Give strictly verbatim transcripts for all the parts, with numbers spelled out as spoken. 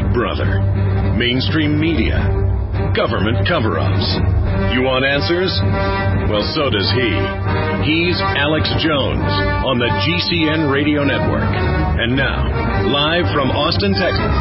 Big Brother, mainstream media, government cover-ups. You want answers? Well, so does he. He's Alex Jones on the G C N Radio Network. And now, live from Austin, Texas.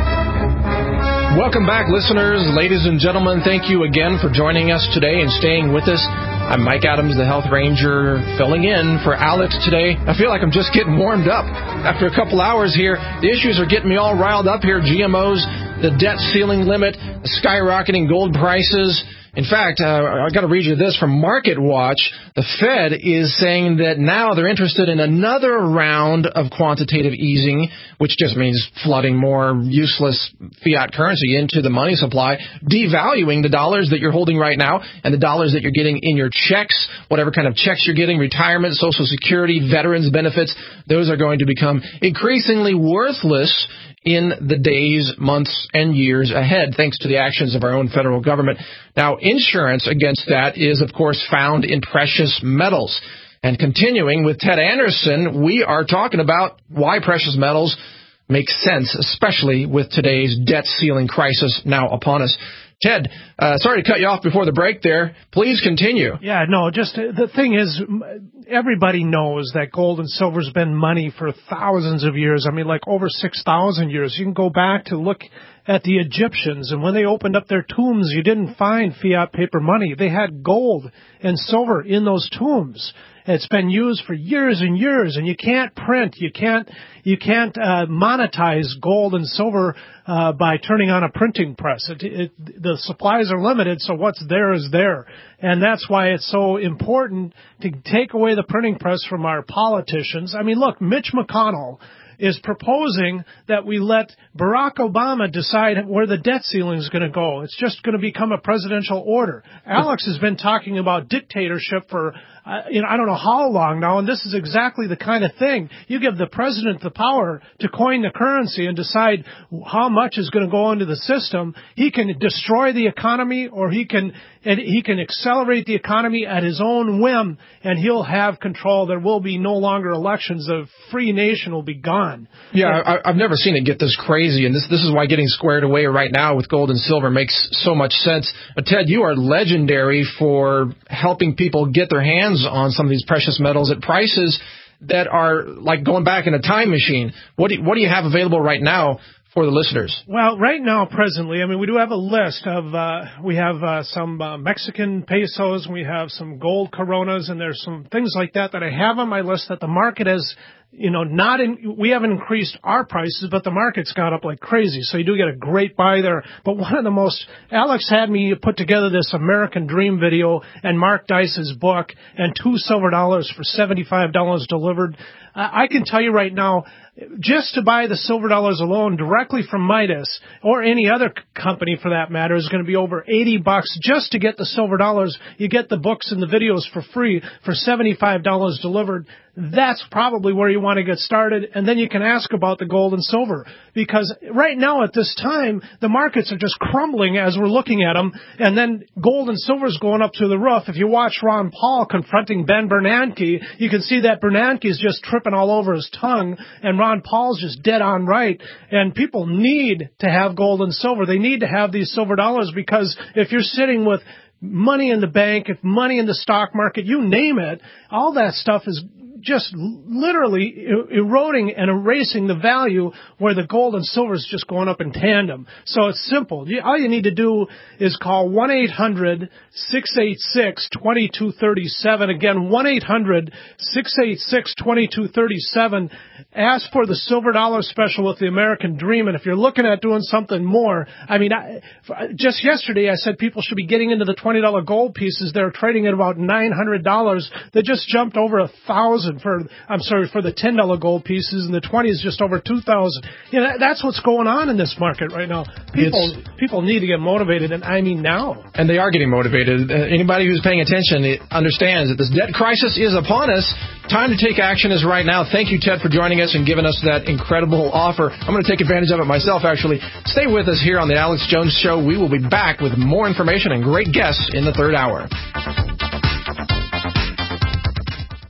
Welcome back, listeners. Ladies and gentlemen, thank you again for joining us today and staying with us. I'm Mike Adams, the Health Ranger, filling in for Alex today. I feel like I'm just getting warmed up after a couple hours here. The issues are getting me all riled up here. G M Os, the debt ceiling limit, the skyrocketing gold prices. In fact, uh, I got to read you this from Market Watch. The Fed is saying that now they're interested in another round of quantitative easing, which just means flooding more useless fiat currency into the money supply, devaluing the dollars that you're holding right now and the dollars that you're getting in your checks, whatever kind of checks you're getting, retirement, Social Security, veterans benefits. Those are going to become increasingly worthless in the days, months, and years ahead, thanks to the actions of our own federal government. Now, insurance against that is, of course, found in precious metals. And continuing with Ted Anderson, we are talking about why precious metals make sense, especially with today's debt ceiling crisis now upon us. Ted, uh, sorry to cut you off before the break there. Please continue. Yeah, no, just uh, the thing is, everybody knows that gold and silver's been money for thousands of years. I mean, like over six thousand years. You can go back to look at the Egyptians, and when they opened up their tombs, you didn't find fiat paper money. They had gold and silver in those tombs. It's been used for years and years, and you can't print, you can't, you can't uh, monetize gold and silver uh, by turning on a printing press. It, it, the supplies are limited, so what's there is there, and that's why it's so important to take away the printing press from our politicians. I mean, look, Mitch McConnell is proposing that we let Barack Obama decide where the debt ceiling is going to go. It's just going to become a presidential order. Alex has been talking about dictatorship for, uh, you know, I don't know how long now, and this is exactly the kind of thing. You give the president the power to coin the currency and decide how much is going to go into the system. He can destroy the economy, or he can and he can accelerate the economy at his own whim, and he'll have control. There will be no longer elections. The free nation will be gone. Yeah, I, I've never seen it get this crazy, and this this is why getting squared away right now with gold and silver makes so much sense. But Ted, you are legendary for helping people get their hands on some of these precious metals at prices that are like going back in a time machine. What do you, what do you have available right now for the listeners? Well, right now, presently, I mean, we do have a list of, uh, we have uh, some uh, Mexican pesos, we have some gold coronas, and there's some things like that that I have on my list that the market has, you know, not in, we haven't increased our prices, but the market's gone up like crazy. So you do get a great buy there. But one of the most, Alex had me put together this American Dream video and Mark Dice's book and two silver dollars for seventy-five dollars delivered. I can tell you right now, just to buy the silver dollars alone directly from Midas or any other company for that matter is going to be over eighty bucks just to get the silver dollars. You get the books and the videos for free for seventy-five dollars delivered. That's probably where you want to get started, and then you can ask about the gold and silver, because right now at this time, the markets are just crumbling as we're looking at them, and then gold and silver is going up to the roof. If you watch Ron Paul confronting Ben Bernanke, you can see that Bernanke is just tripping all over his tongue, and Ron Paul's just dead on right, and people need to have gold and silver. They need to have these silver dollars, because if you're sitting with money in the bank, if money in the stock market, you name it, all that stuff is just literally eroding and erasing the value, where the gold and silver is just going up in tandem. So it's simple. All you need to do is call one eight hundred, six eight six, two two three seven. Again, one eight hundred, six eight six, two two three seven. Ask for the silver dollar special with the American Dream. And if you're looking at doing something more, I mean, I, just yesterday I said people should be getting into the twenty dollar gold pieces. They're trading at about nine hundred dollars. They just jumped over a thousand for, I'm sorry, for the ten dollar gold pieces, and the twenty is just over two thousand. You know, that, that's what's going on in this market right now. People it's, people need to get motivated, and I mean now. And they are getting motivated. Uh, anybody who's paying attention understands that this debt crisis is upon us. Time to take action is right now. Thank you, Ted, for joining us and giving us that incredible offer. I'm going to take advantage of it myself, actually. Stay with us here on the Alex Jones Show. We will be back with more information and great guests in the third hour.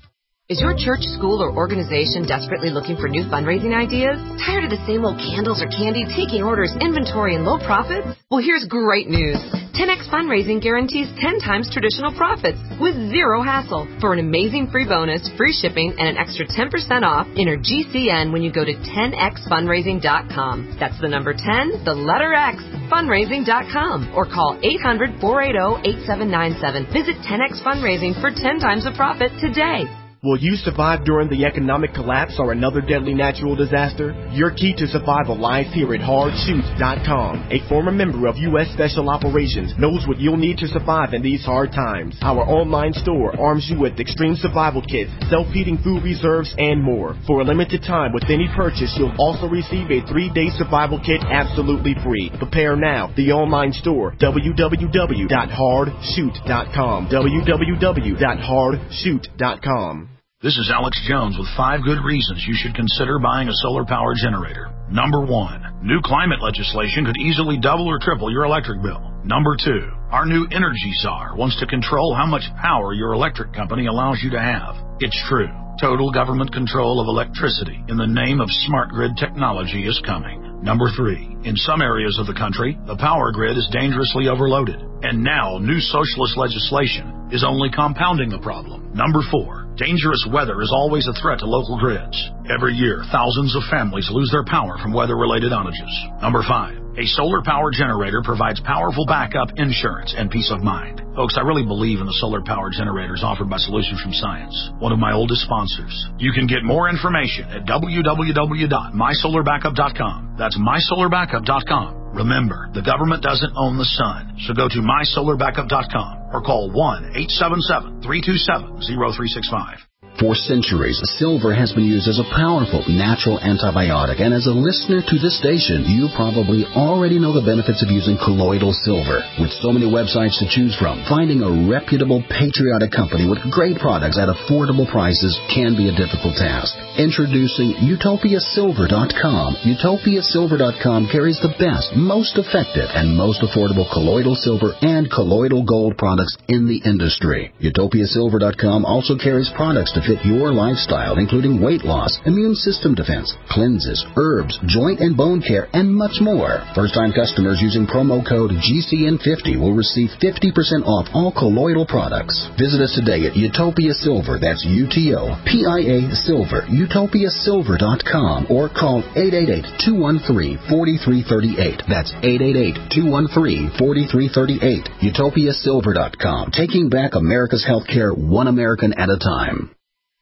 Is your church, school, or organization desperately looking for new fundraising ideas? Tired of the same old candles or candy, taking orders, inventory, and low profits? Well, here's great news. ten X Fundraising guarantees ten times traditional profits with zero hassle. For an amazing free bonus, free shipping, and an extra ten percent off, enter G C N when you go to ten x fundraising dot com. That's the number ten, the letter X, fundraising dot com. Or call eight hundred, four eight zero, eight seven nine seven. Visit ten X Fundraising for ten times the profit today. Will you survive during the economic collapse or another deadly natural disaster? Your key to survival lies here at hard shoot dot com. A former member of U S Special Operations knows what you'll need to survive in these hard times. Our online store arms you with extreme survival kits, self-heating food reserves, and more. For a limited time with any purchase, you'll also receive a three-day survival kit absolutely free. Prepare now. The online store, w w w dot hard shoot dot com. w w w dot hard shoot dot com. This is Alex Jones with five good reasons you should consider buying a solar power generator. Number one, new climate legislation could easily double or triple your electric bill. Number two, our new energy czar wants to control how much power your electric company allows you to have. It's true. Total government control of electricity in the name of smart grid technology is coming. Number three, in some areas of the country, the power grid is dangerously overloaded. And now, new socialist legislation is only compounding the problem. Number four, dangerous weather is always a threat to local grids. Every year, thousands of families lose their power from weather-related outages. Number five, a solar power generator provides powerful backup insurance and peace of mind. Folks, I really believe in the solar power generators offered by Solutions from Science, one of my oldest sponsors. You can get more information at w w w dot my solar backup dot com. That's my solar backup dot com. Remember, the government doesn't own the sun, so go to my solar backup dot com or call one eight seven seven, three two seven, zero three six five. For centuries, silver has been used as a powerful natural antibiotic, and as a listener to this station, you probably already know the benefits of using colloidal silver. With so many websites to choose from, finding a reputable, patriotic company with great products at affordable prices can be a difficult task. Introducing Utopia Silver dot com. Utopia Silver dot com carries the best, most effective, and most affordable colloidal silver and colloidal gold products in the industry. Utopia Silver dot com also carries products to fit your lifestyle, including weight loss, immune system defense, cleanses, herbs, joint and bone care, and much more. First-time customers using promo code G C N fifty will receive fifty percent off all colloidal products. Visit us today at Utopia Silver, that's U T O P I A Silver, Utopia Silver dot com, or call eight eight eight, two one three, four three three eight. That's eight eight eight, two one three, four three three eight. Utopia Silver dot com, taking back America's healthcare one American at a time.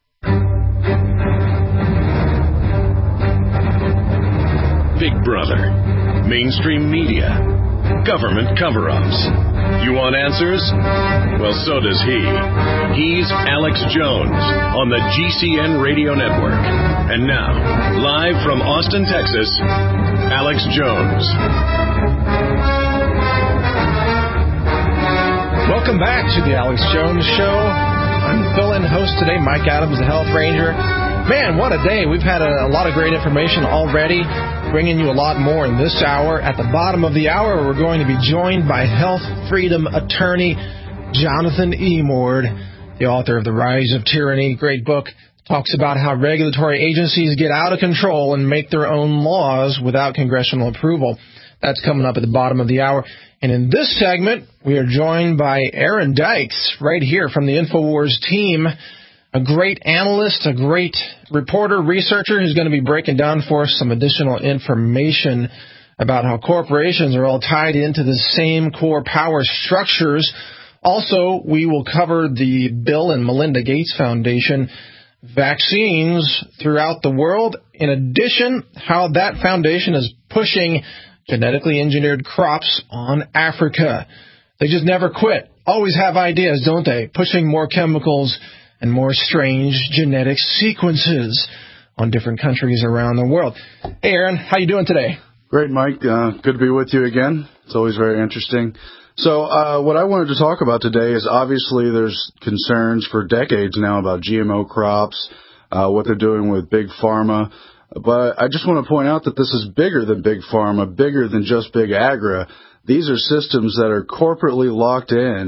Big Brother, mainstream media, government cover-ups. You want answers? Well, so does he. He's Alex Jones on the G C N Radio Network. And now, live from Austin, Texas, Alex Jones. Welcome back to the Alex Jones Show. I'm fill-in host today, Mike Adams, the Health Ranger. Man, what a day. We've had a, a lot of great information already, bringing you a lot more in this hour. At the bottom of the hour, we're going to be joined by health freedom attorney Jonathan Emord, the author of The Rise of Tyranny. Great book. Talks about how regulatory agencies get out of control and make their own laws without congressional approval. That's coming up at the bottom of the hour. And in this segment, we are joined by Aaron Dykes, right here from the InfoWars team. A great analyst, a great reporter, researcher who's going to be breaking down for us some additional information about how corporations are all tied into the same core power structures. Also, we will cover the Bill and Melinda Gates Foundation vaccines throughout the world. In addition, how that foundation is pushing genetically engineered crops on Africa. They just never quit. Always have ideas, don't they? Pushing more chemicals and more strange genetic sequences on different countries around the world. Hey, Aaron, how you doing today? Great, Mike. Uh, good to be with you again. It's always very interesting. So uh, what I wanted to talk about today is obviously there's concerns for decades now about G M O crops, uh, what they're doing with Big Pharma. But I just want to point out that this is bigger than Big Pharma, bigger than just Big Agra. These are systems that are corporately locked in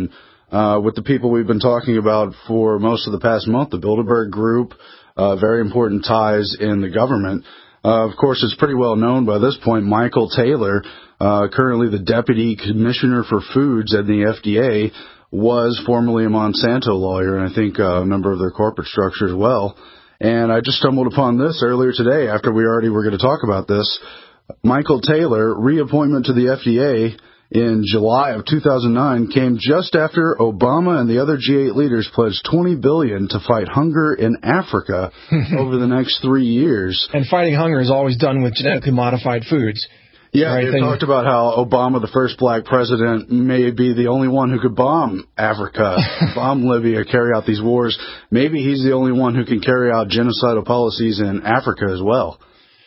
uh, with the people we've been talking about for most of the past month, the Bilderberg Group, uh, very important ties in the government. Uh, of course, it's pretty well known by this point, Michael Taylor, uh, currently the Deputy Commissioner for Foods at the F D A, was formerly a Monsanto lawyer, and I think uh, a member of their corporate structure as well. And I just stumbled upon this earlier today after we already were going to talk about this. Michael Taylor, reappointment to the F D A in July of two thousand nine, came just after Obama and the other G eight leaders pledged twenty billion dollars to fight hunger in Africa over the next three years. And fighting hunger is always done with genetically modified foods. Yeah, right? they Thing. talked about how Obama, the first black president, may be the only one who could bomb Africa, bomb Libya, carry out these wars. Maybe he's the only one who can carry out genocidal policies in Africa as well.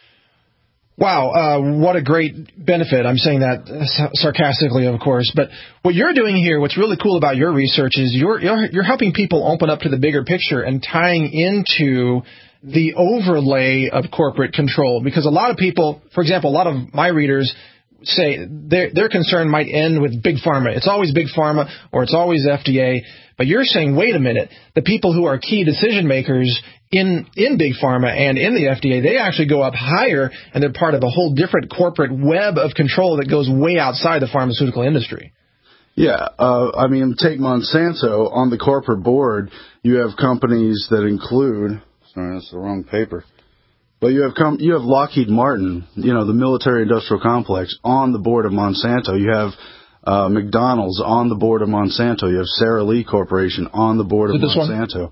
Wow, uh, what a great benefit. I'm saying that sarcastically, of course. But what you're doing here, what's really cool about your research is you're, you're, you're helping people open up to the bigger picture and tying into the overlay of corporate control. Because a lot of people, for example, a lot of my readers say their, their concern might end with Big Pharma. It's always Big Pharma or it's always F D A. But you're saying, wait a minute, the people who are key decision makers in, in Big Pharma and in the F D A, they actually go up higher and they're part of a whole different corporate web of control that goes way outside the pharmaceutical industry. Yeah, uh, I mean, take Monsanto. On the corporate board, you have companies that include... Sorry, that's the wrong paper. But you have com- you have Lockheed Martin, you know, the military-industrial complex, on the board of Monsanto. You have uh, McDonald's on the board of Monsanto. You have Sara Lee Corporation on the board of this Monsanto.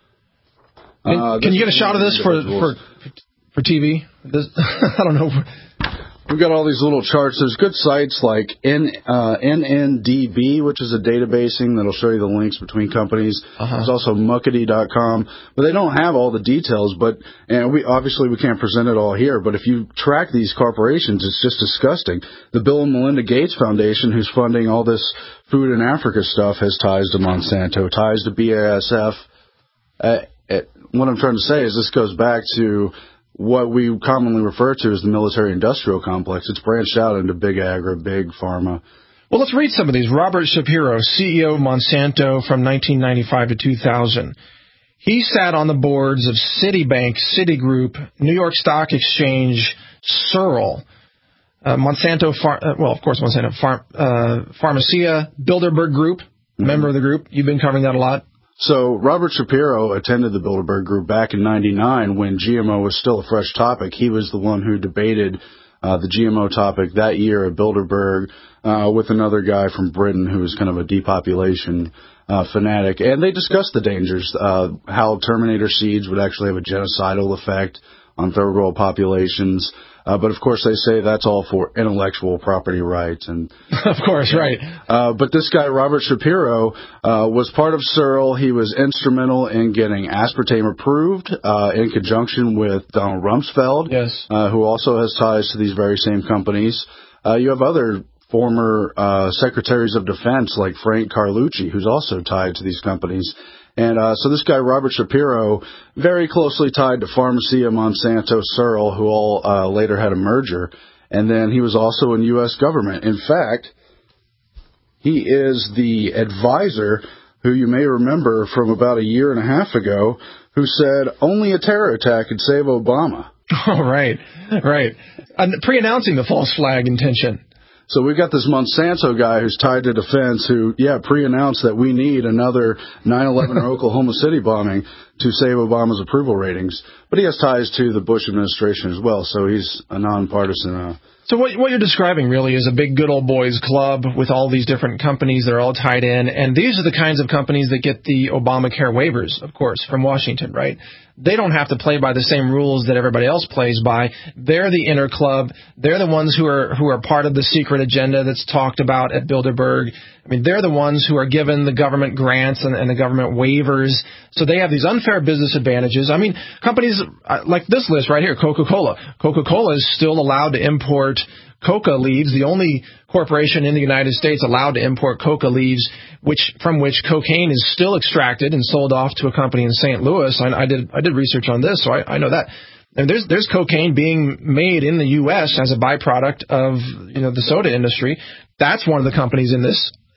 Can, uh, can you get a shot of this for for for T V? This, I don't know. We've got all these little charts. There's good sites like N, uh, N N D B, which is a databasing that'll show you the links between companies. Uh-huh. There's also muckety dot com, but they don't have all the details. But and we obviously we can't present it all here. But if you track these corporations, it's just disgusting. The Bill and Melinda Gates Foundation, who's funding all this food in Africa stuff, has ties to Monsanto, ties to B A S F. Uh, it, what I'm trying to say is this goes back to what we commonly refer to as the military-industrial complex. It's branched out into big agri, big pharma. Well, let's read some of these. Robert Shapiro, C E O of Monsanto from nineteen ninety-five to two thousand. He sat on the boards of Citibank, Citigroup, New York Stock Exchange, Searle, uh, Monsanto, Phar- uh, well, of course, Monsanto, Phar- uh, Pharmacia, Bilderberg Group, mm-hmm. member of the group. You've been covering that a lot. So Robert Shapiro attended the Bilderberg Group back in ninety-nine when G M O was still a fresh topic. He was the one who debated uh, the G M O topic that year at Bilderberg uh, with another guy from Britain who was kind of a depopulation uh, fanatic. And they discussed the dangers, uh, how Terminator seeds would actually have a genocidal effect on third world populations. Uh, but, of course, they say that's all for intellectual property rights. And of course, right. Uh, but this guy, Robert Shapiro, uh, was part of Searle. He was instrumental in getting aspartame approved uh, in conjunction with Donald Rumsfeld, yes. uh, who also has ties to these very same companies. Uh, you have other former uh, secretaries of defense like Frank Carlucci, who's also tied to these companies. And uh, so this guy, Robert Shapiro, very closely tied to Pharmacia, Monsanto, Searle, who all uh, later had a merger. And then he was also in U S government. In fact, he is the advisor who you may remember from about a year and a half ago who said only a terror attack could save Obama. Oh, right, right. Uh, pre-announcing the false flag intention. So we've got this Monsanto guy who's tied to defense who, yeah, pre-announced that we need another nine eleven or Oklahoma City bombing to save Obama's approval ratings. But he has ties to the Bush administration as well, so he's a nonpartisan. Uh, so what, what you're describing really is a big good old boys club with all these different companies that are all tied in. And these are the kinds of companies that get the Obamacare waivers, of course, from Washington, right? They don't have to play by the same rules that everybody else plays by. They're the inner club. They're the ones who are who are part of the secret agenda that's talked about at Bilderberg. I mean, they're the ones who are given the government grants and, and the government waivers. So they have these unfair business advantages. I mean, companies like this list right here, Coca-Cola. Coca-Cola is still allowed to import coca leaves, the only corporation in the United States allowed to import coca leaves, which from which cocaine is still extracted and sold off to a company in Saint Louis. I, I did I did research on this, so I, I know that. And there's there's cocaine being made in the U S as a byproduct of you know the soda industry. That's one of the companies in this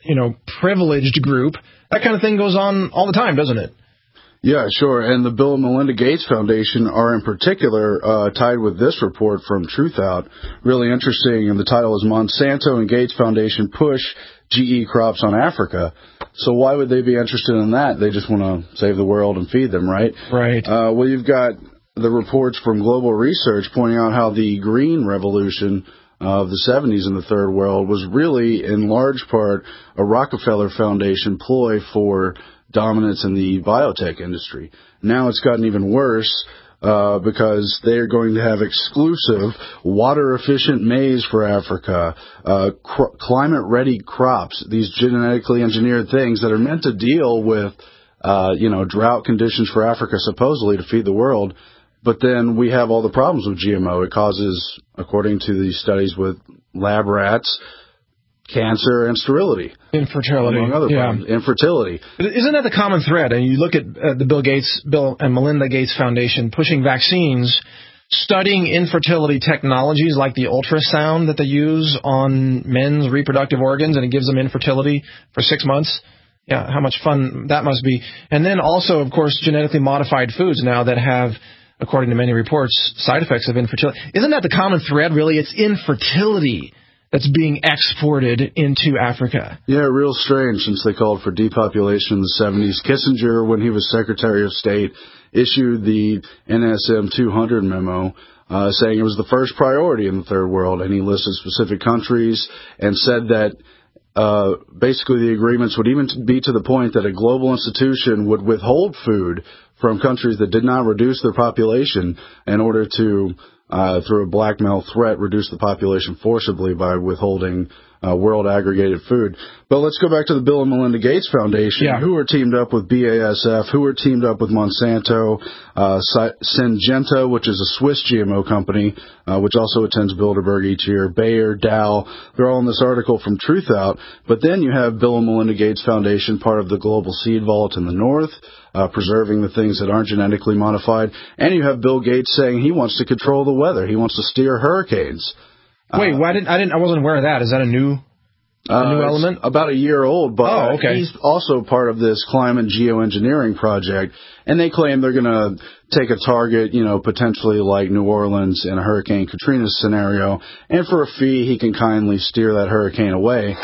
you know, privileged group. That kind of thing goes on all the time, doesn't it? Yeah, sure. And the Bill and Melinda Gates Foundation are in particular uh, tied with this report from Truthout. Really interesting. And the title is Monsanto and Gates Foundation Push G E Crops on Africa. So why would they be interested in that? They just want to save the world and feed them, right? Right. Uh, well, you've got the reports from Global Research pointing out how the green revolution of the seventies in the Third World was really, in large part, a Rockefeller Foundation ploy for dominance in the biotech industry. Now it's gotten even worse uh, because they're going to have exclusive water-efficient maize for Africa, uh, cr- climate-ready crops, these genetically engineered things that are meant to deal with, uh, you know, drought conditions for Africa, supposedly to feed the world. But then we have all the problems with G M O. It causes, according to these studies with lab rats, cancer and sterility. Infertility. Among other yeah. problems. Infertility. Isn't that the common thread? And you look at uh, the Bill Gates, Bill and Melinda Gates Foundation pushing vaccines, studying infertility technologies like the ultrasound that they use on men's reproductive organs, and it gives them infertility for six months. Yeah, how much fun that must be. And then also, of course, genetically modified foods now that have, according to many reports, side effects of infertility. Isn't that the common thread, really? It's infertility that's being exported into Africa. Yeah, real strange, since they called for depopulation in the seventies. Kissinger, when he was Secretary of State, issued the N S M two hundred memo uh, saying it was the first priority in the Third World, and he listed specific countries and said that uh, basically the agreements would even be to the point that a global institution would withhold food from countries that did not reduce their population in order to, uh, through a blackmail threat, reduce the population forcibly by withholding uh, world aggregated food. But let's go back to the Bill and Melinda Gates Foundation, yeah. who are teamed up with B A S F, who are teamed up with Monsanto, uh, Syngenta, which is a Swiss G M O company, uh, which also attends Bilderberg each year, Bayer, Dow. They're all in this article from Truthout. But then you have Bill and Melinda Gates Foundation, part of the Global Seed Vault in the North, uh, preserving the things that aren't genetically modified. And you have Bill Gates saying he wants to control the weather. He wants to steer hurricanes. Wait, why didn't I didn't I wasn't aware of that? Is that a new a new uh, element? About a year old, but oh, okay. he's also part of this climate geoengineering project, and they claim they're going to take a target, you know, potentially like New Orleans in a Hurricane Katrina scenario, and for a fee, he can kindly steer that hurricane away.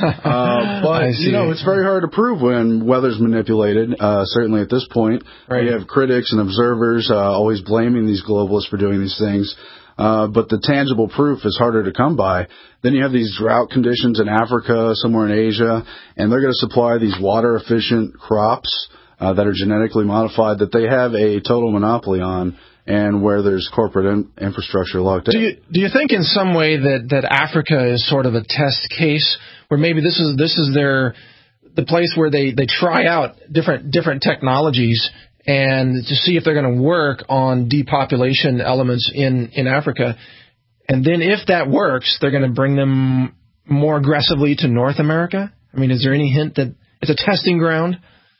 uh, but, you know, it's very hard to prove when weather's manipulated, uh, certainly at this point. Right. We have critics and observers uh, always blaming these globalists for doing these things. Uh, but the tangible proof is harder to come by. Then you have these drought conditions in Africa, somewhere in Asia, and they're going to supply these water-efficient crops uh, that are genetically modified that they have a total monopoly on, and where there's corporate in- infrastructure locked in. Do you, do you think in some way that, that Africa is sort of a test case, where maybe this is this is their the place where they, they try out different different technologies and to see if they're going to work on depopulation elements in, in Africa. And then if that works, they're going to bring them more aggressively to North America? I mean, is there any hint that it's a testing ground?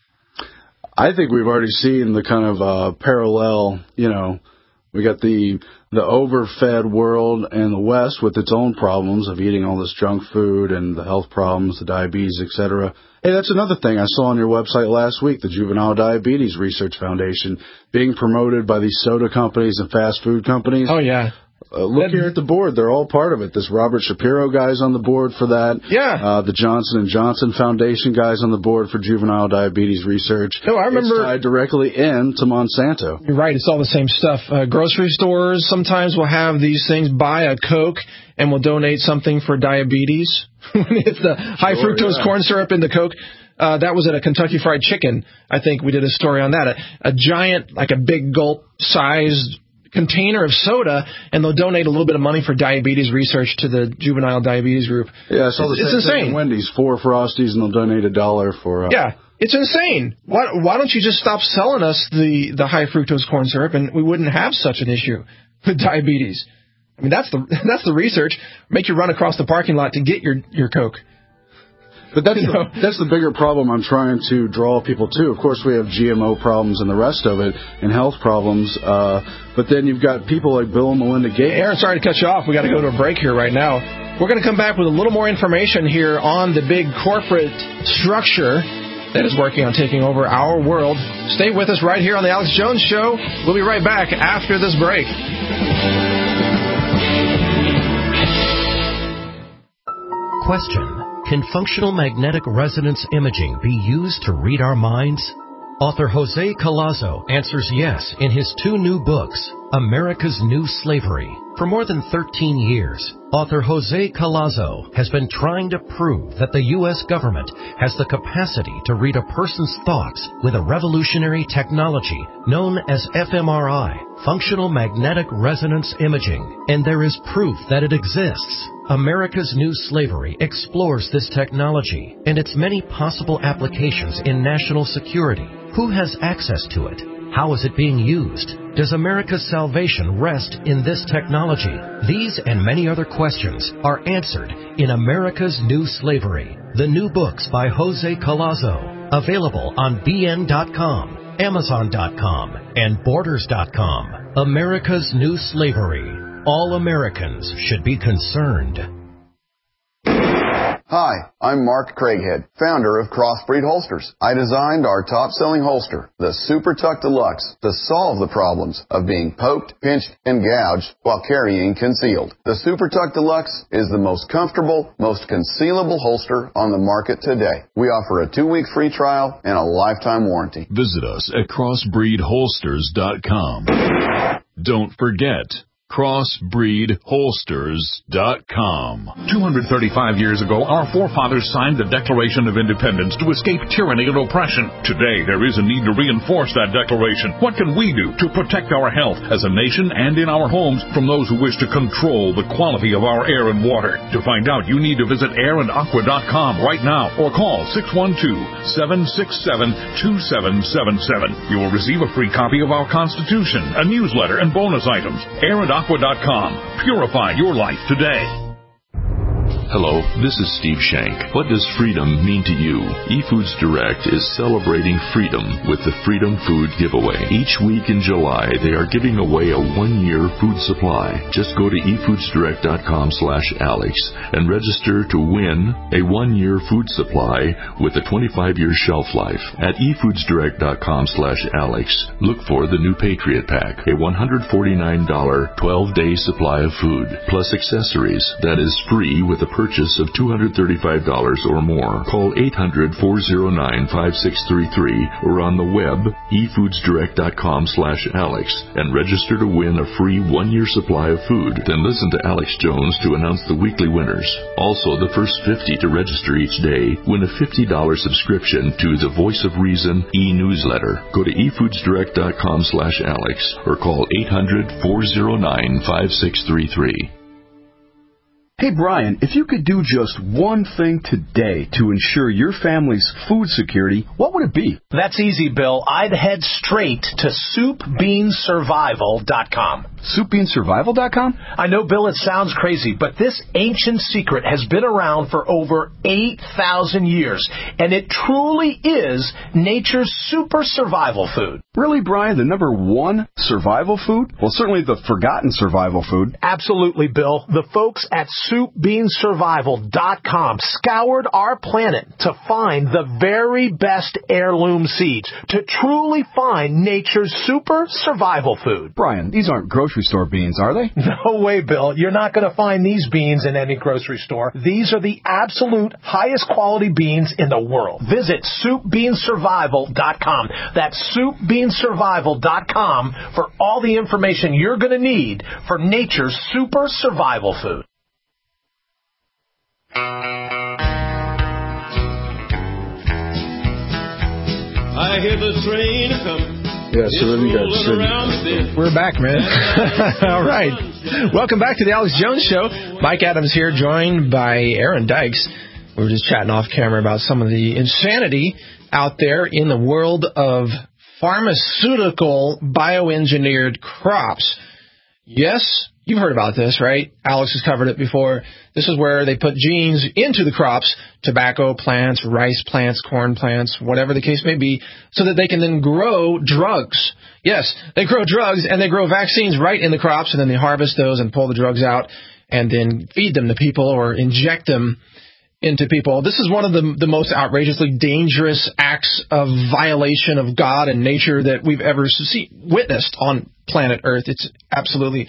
I think we've already seen the kind of uh, parallel, you know, we got the the overfed world in the West with its own problems of eating all this junk food and the health problems, the diabetes, et cetera. Hey, that's another thing I saw on your website last week, the Juvenile Diabetes Research Foundation, being promoted by these soda companies and fast food companies. Oh, yeah. Uh, look here at the board. They're all part of it. This Robert Shapiro guy's on the board for that. Yeah. Uh, the Johnson and Johnson Foundation guy's on the board for juvenile diabetes research. No, I remember. It's tied directly into Monsanto. You're right. It's all the same stuff. Uh, grocery stores sometimes will have these things. Buy a Coke and we'll donate something for diabetes. It's the high Sure, fructose yeah. corn syrup in the Coke. Uh, that was at a Kentucky Fried Chicken. I think we did a story on that. A, a giant, like a big gulp-sized container of soda, and they'll donate a little bit of money for diabetes research to the juvenile diabetes group. Yeah, so it's, it's insane. Wendy's, four Frosties, and they'll donate a dollar for. Uh, yeah, it's insane. Why, why don't you just stop selling us the, the high fructose corn syrup, and we wouldn't have such an issue with diabetes? I mean, that's the that's the research. Make you run across the parking lot to get your your Coke. But that's the, that's the bigger problem I'm trying to draw people to. Of course, we have G M O problems and the rest of it, and health problems. Uh, but then you've got people like Bill and Melinda Gates. Aaron, sorry to cut you off. We got to go to a break here right now. We're going to come back with a little more information here on the big corporate structure that is working on taking over our world. Stay with us right here on The Alex Jones Show. We'll be right back after this break. Question: can functional magnetic resonance imaging be used to read our minds? Author Jose Collazo answers yes in his two new books, America's New Slavery. For more than thirteen years, author Jose Collazo has been trying to prove that the U S government has the capacity to read a person's thoughts with a revolutionary technology known as F M R I, Functional Magnetic Resonance Imaging, and there is proof that it exists. America's New Slavery explores this technology and its many possible applications in national security. Who has access to it? How is it being used? Does America's salvation rest in this technology? These and many other questions are answered in America's New Slavery, the new books by Jose Collazo, available on B N dot com, Amazon dot com, and Borders dot com. America's New Slavery. All Americans should be concerned. Hi, I'm Mark Craighead, founder of Crossbreed Holsters. I designed our top-selling holster, the Super Tuck Deluxe, to solve the problems of being poked, pinched, and gouged while carrying concealed. The Super Tuck Deluxe is the most comfortable, most concealable holster on the market today. We offer a two-week free trial and a lifetime warranty. Visit us at crossbreed holsters dot com. Don't forget, crossbreed holsters dot com. two hundred thirty-five years ago, our forefathers signed the Declaration of Independence to escape tyranny and oppression. Today, there is a need to reinforce that declaration. What can we do to protect our health as a nation and in our homes from those who wish to control the quality of our air and water? To find out, you need to visit air and aqua dot com right now or call six one two, seven six seven, two seven seven seven. You will receive a free copy of our Constitution, a newsletter, and bonus items. air and aqua dot com. Purify your life today. Hello, this is Steve Shank. What does freedom mean to you? eFoods Direct is celebrating freedom with the Freedom Food Giveaway. Each week in July, they are giving away a one-year food supply. Just go to efoods direct dot com slash Alex and register to win a one-year food supply with a twenty-five year shelf life. At efoods direct dot com slash Alex, look for the new Patriot Pack, a one hundred forty-nine dollars twelve day supply of food, plus accessories that is free with a purchase of two hundred thirty-five dollars or more. Call eight hundred, four oh nine, five six three three or on the web efoods direct dot com slash Alex and register to win a free one-year supply of food. Then listen to Alex Jones to announce the weekly winners. Also, the first fifty to register each day win a fifty dollars subscription to the Voice of Reason e-newsletter. Go to efoods direct dot com slash Alex or call eight hundred, four oh nine, five six three three. Hey, Brian, if you could do just one thing today to ensure your family's food security, what would it be? That's easy, Bill. I'd head straight to soup bean survival dot com. soup bean survival dot com? I know, Bill, it sounds crazy, but this ancient secret has been around for over eight thousand years, and it truly is nature's super survival food. Really, Brian? The number one survival food? Well, certainly the forgotten survival food. Absolutely, Bill. The folks at soup bean survival dot com scoured our planet to find the very best heirloom seeds, to truly find nature's super survival food. Brian, these aren't grocery store beans, are they? No way, Bill. You're not going to find these beans in any grocery store. These are the absolute highest quality beans in the world. Visit soup bean survival dot com. That's soup bean survival dot com for all the information you're going to need for nature's super survival food. I hear the train come. Yeah, so then you got We're back, man. All right. Welcome back to the Alex Jones Show. Mike Adams here, joined by Aaron Dykes. We were just chatting off camera about some of the insanity out there in the world of pharmaceutical bioengineered crops. Yes, you've heard about this, right? Alex has covered it before. This is where they put genes into the crops, tobacco plants, rice plants, corn plants, whatever the case may be, so that they can then grow drugs. Yes, they grow drugs and they grow vaccines right in the crops, and then they harvest those and pull the drugs out. and then feed them to people or inject them into people. This is one of the, the most outrageously dangerous acts of violation of God and nature that we've ever see, witnessed on planet Earth. It's absolutely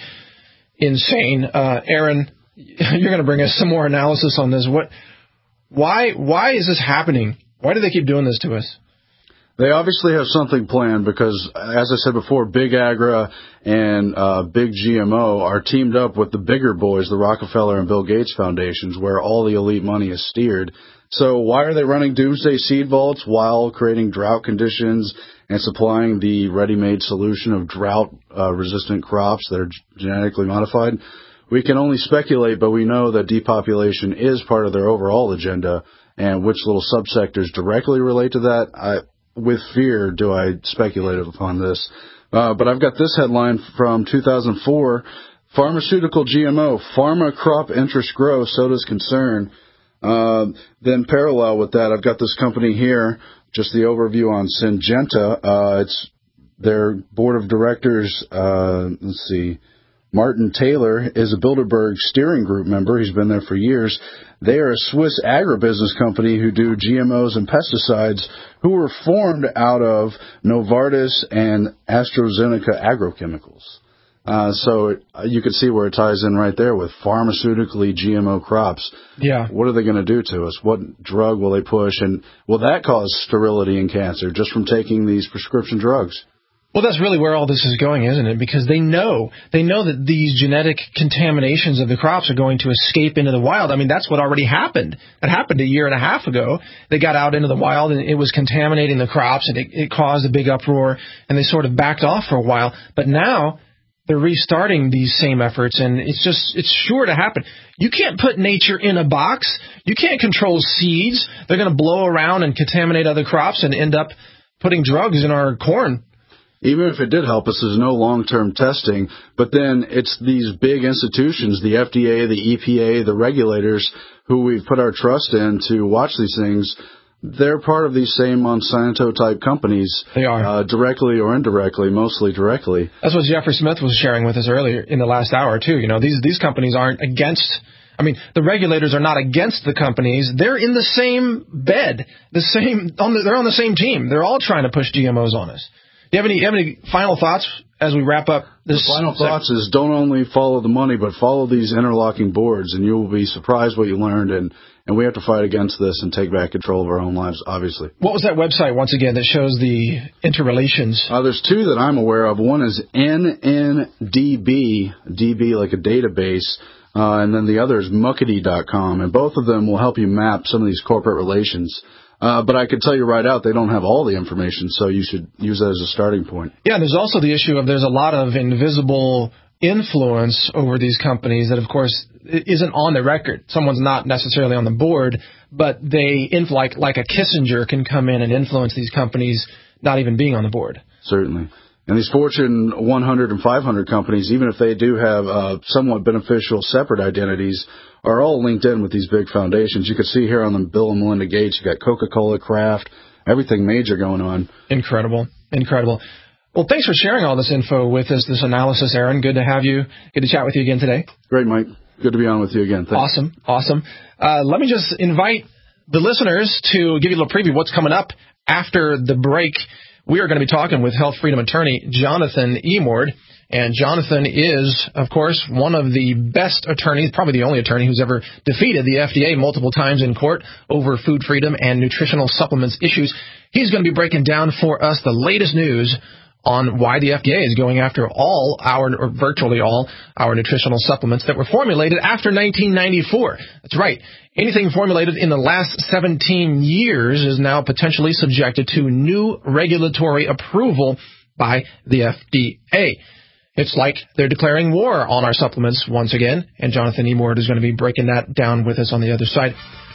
insane. Uh, Aaron, you're going to bring us some more analysis on this. What, why, why is this happening? Why do they keep doing this to us? They obviously have something planned because, as I said before, Big Agra and uh, Big G M O are teamed up with the bigger boys, the Rockefeller and Bill Gates foundations, where all the elite money is steered. So why are they running doomsday seed vaults while creating drought conditions and supplying the ready-made solution of drought-resistant uh, crops that are g- genetically modified? We can only speculate, but we know that depopulation is part of their overall agenda, and which little subsectors directly relate to that, I... with fear do I speculate upon this. Uh, but I've got this headline from two thousand four, Pharmaceutical G M O, Pharma Crop Interest Grow, so does concern. Uh, then parallel with that, I've got this company here, just the overview on Syngenta. Uh, it's their board of directors, uh, let's see, Martin Taylor is a Bilderberg steering group member. He's been there for years. They are a Swiss agribusiness company who do G M Os and pesticides, who were formed out of Novartis and AstraZeneca agrochemicals. Uh, so it, you can see where it ties in right there with pharmaceutically G M O crops. Yeah. What are they going to do to us? What drug will they push? And will that cause sterility and cancer just from taking these prescription drugs? Well, that's really where all this is going, isn't it? Because they know, they know that these genetic contaminations of the crops are going to escape into the wild. I mean, that's what already happened. That happened a year and a half ago. They got out into the wild and it was contaminating the crops and it, it caused a big uproar and they sort of backed off for a while. But now they're restarting these same efforts and it's just, it's sure to happen. You can't put nature in a box. You can't control seeds. They're going to blow around and contaminate other crops and end up putting drugs in our corn. Even if it did help us, there's no long-term testing. But then it's these big institutions, the F D A, the E P A, the regulators, who we've put our trust in to watch these things. They're part of these same Monsanto-type companies. They are. Uh, directly or indirectly, mostly directly. That's what Jeffrey Smith was sharing with us earlier in the last hour, too. You know, these these companies aren't against... I mean, the regulators are not against the companies. They're in the same bed. The same. On the, they're on the same team. They're all trying to push G M Os on us. Do you have any, you have any final thoughts as we wrap up this? The final segment? Thoughts is don't only follow the money, but follow these interlocking boards, and you will be surprised what you learned. And, and we have to fight against this and take back control of our own lives, obviously. What was that website, once again, that shows the interrelations? Uh, there's two that I'm aware of. One is N N D B, D B like a database, uh, and then the other is muckety dot com. And both of them will help you map some of these corporate relations. Uh, but I could tell you right out, they don't have all the information, so you should use that as a starting point. Yeah, there's also the issue of there's a lot of invisible influence over these companies that, of course, isn't on the record. Someone's not necessarily on the board, but they, inf- like, like a Kissinger can come in and influence these companies not even being on the board. Certainly. And these Fortune one hundred and five hundred companies, even if they do have uh, somewhat beneficial separate identities, are all linked in with these big foundations. You can see here on the Bill and Melinda Gates, you got Coca-Cola, Kraft, everything major going on. Incredible. Incredible. Well, thanks for sharing all this info with us, this analysis, Aaron. Good to have you. Good to chat with you again today. Great, Mike. Good to be on with you again. Thanks. Awesome. Awesome. Uh, let me just invite the listeners to give you a little preview of what's coming up after the break. We are going to be talking with health freedom attorney Jonathan Emord. And Jonathan is, of course, one of the best attorneys, probably the only attorney who's ever defeated the F D A multiple times in court over food freedom and nutritional supplements issues. He's going to be breaking down for us the latest news on why the F D A is going after all our, or virtually all, our nutritional supplements that were formulated after nineteen ninety-four. That's right. Anything formulated in the last seventeen years is now potentially subjected to new regulatory approval by the F D A. It's like they're declaring war on our supplements once again, and Jonathan Emord is going to be breaking that down with us on the other side.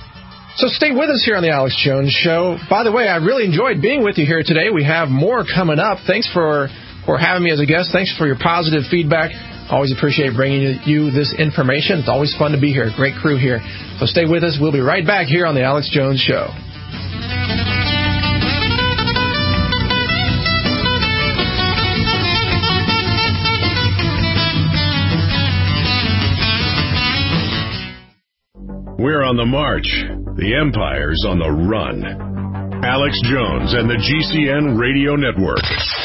So stay with us here on the Alex Jones Show. By the way, I really enjoyed being with you here today. We have more coming up. Thanks for, for having me as a guest. Thanks for your positive feedback. Always appreciate bringing you this information. It's always fun to be here. Great crew here. So stay with us. We'll be right back here on the Alex Jones Show. We're on the march. The empire's on the run. Alex Jones and the G C N Radio Network.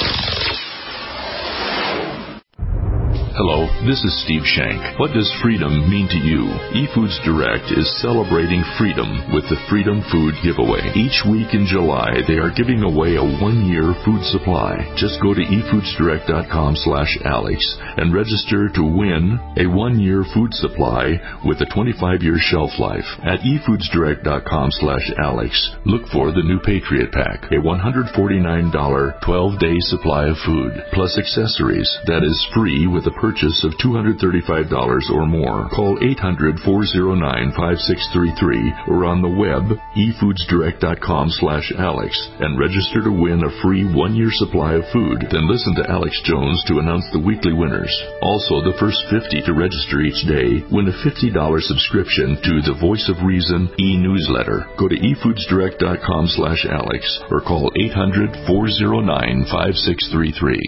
Hello, this is Steve Shank. What does freedom mean to you? eFoods Direct is celebrating freedom with the Freedom Food Giveaway. Each week in July, they are giving away a one-year food supply. Just go to efoodsdirect.com slash Alex and register to win a one-year food supply with a twenty-five year shelf life. At efoodsdirect.com slash Alex, look for the new Patriot Pack, a one hundred forty-nine dollars twelve day supply of food, plus accessories that is free with a purchase of two hundred thirty-five dollars or more. Call eight hundred, four oh nine, five six three three or on the web efoodsdirect.com slash Alex and register to win a free one-year supply of food. Then listen to Alex Jones to announce the weekly winners. Also, the first fifty to register each day win a fifty dollars subscription to the Voice of Reason e-newsletter. Go to efoodsdirect.com slash Alex or call eight hundred, four oh nine, five six three three.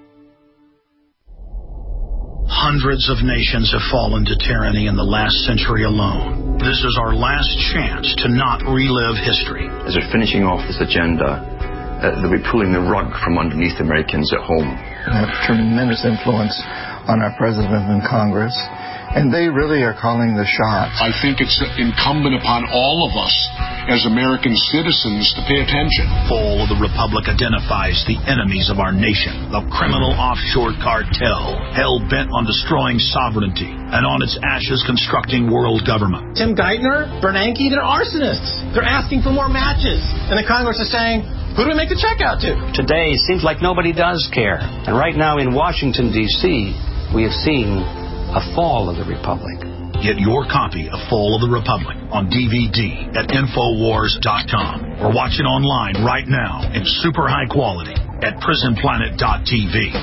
Hundreds of nations have fallen to tyranny in the last century alone. This is our last chance to not relive history. As they're finishing off this agenda, uh, they'll be pulling the rug from underneath Americans at home. They have tremendous influence on our president and Congress, and they really are calling the shots. I think it's incumbent upon all of us as American citizens to pay attention. Fall of the Republic identifies the enemies of our nation, the criminal offshore cartel, hell-bent on destroying sovereignty, and on its ashes constructing world government. Tim Geithner, Bernanke, they're arsonists. They're asking for more matches. And the Congress is saying, who do we make the check out to? Today, it seems like nobody does care. And right now in Washington, D C, we have seen a fall of the Republic. Get your copy of Fall of the Republic on D V D at Infowars dot com or watch it online right now in super high quality at Prison Planet dot T V.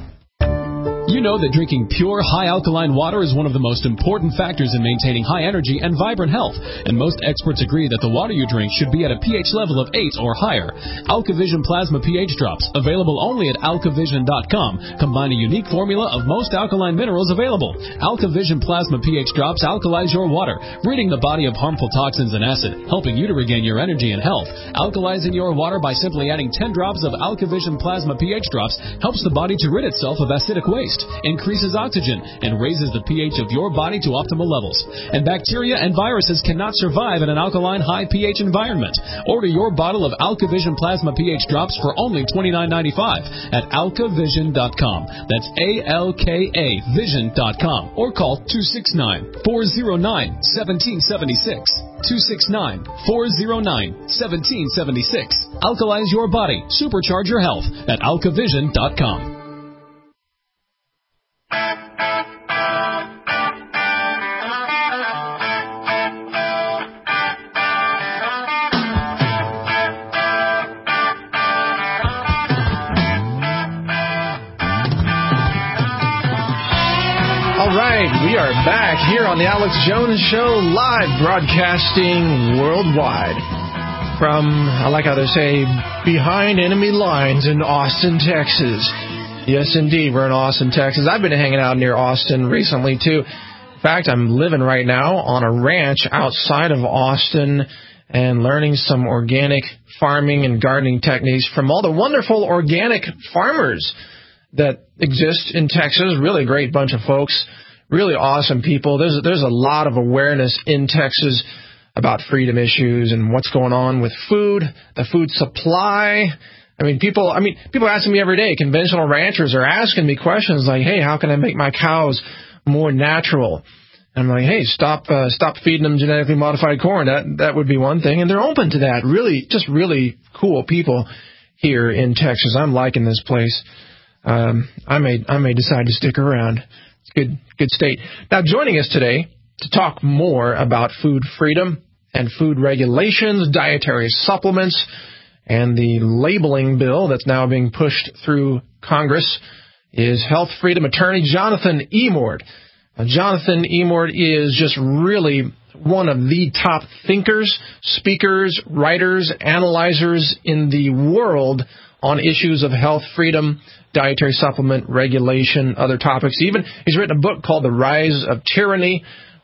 You know that drinking pure, high-alkaline water is one of the most important factors in maintaining high energy and vibrant health, and most experts agree that the water you drink should be at a pH level of eight or higher. AlkaVision Plasma pH Drops, available only at alkavision dot com, combine a unique formula of most alkaline minerals available. AlkaVision Plasma pH Drops alkalize your water, ridding the body of harmful toxins and acid, helping you to regain your energy and health. Alkalizing your water by simply adding ten drops of AlkaVision Plasma pH Drops helps the body to rid itself of acidic waste, increases oxygen, and raises the pH of your body to optimal levels. And bacteria and viruses cannot survive in an alkaline high pH environment. Order your bottle of AlkaVision Plasma pH Drops for only twenty-nine ninety-five at alkavision dot com. That's A L K A vision dot com. Or call two six nine, four oh nine, one seven seven six. two six nine, four oh nine, one seven seven six. Alkalize your body. Supercharge your health at alkavision dot com. We are back here on the Alex Jones Show, live broadcasting worldwide from, I like how they say, behind enemy lines in Austin, Texas. Yes, indeed, we're in Austin, Texas. I've been hanging out near Austin recently, too. In fact, I'm living right now on a ranch outside of Austin and learning some organic farming and gardening techniques from all the wonderful organic farmers that exist in Texas. Really a great bunch of folks. Really awesome people. There's there's a lot of awareness in Texas about freedom issues and what's going on with food, the food supply. I mean, people. I mean, people asking me every day. Conventional ranchers are asking me questions like, "Hey, how can I make my cows more natural?" And I'm like, "Hey, stop uh, stop feeding them genetically modified corn. That that would be one thing." And they're open to that. Really, just really cool people here in Texas. I'm liking this place. Um, I may I may decide to stick around. It's good. Good state. Now, joining us today to talk more about food freedom and food regulations, dietary supplements, and the labeling bill that's now being pushed through Congress is health freedom attorney Jonathan Emord. Now, Jonathan Emord is just really one of the top thinkers, speakers, writers, analyzers in the world on issues of health freedom, dietary supplement regulation, other topics. Even he's written a book called The Rise of Tyranny,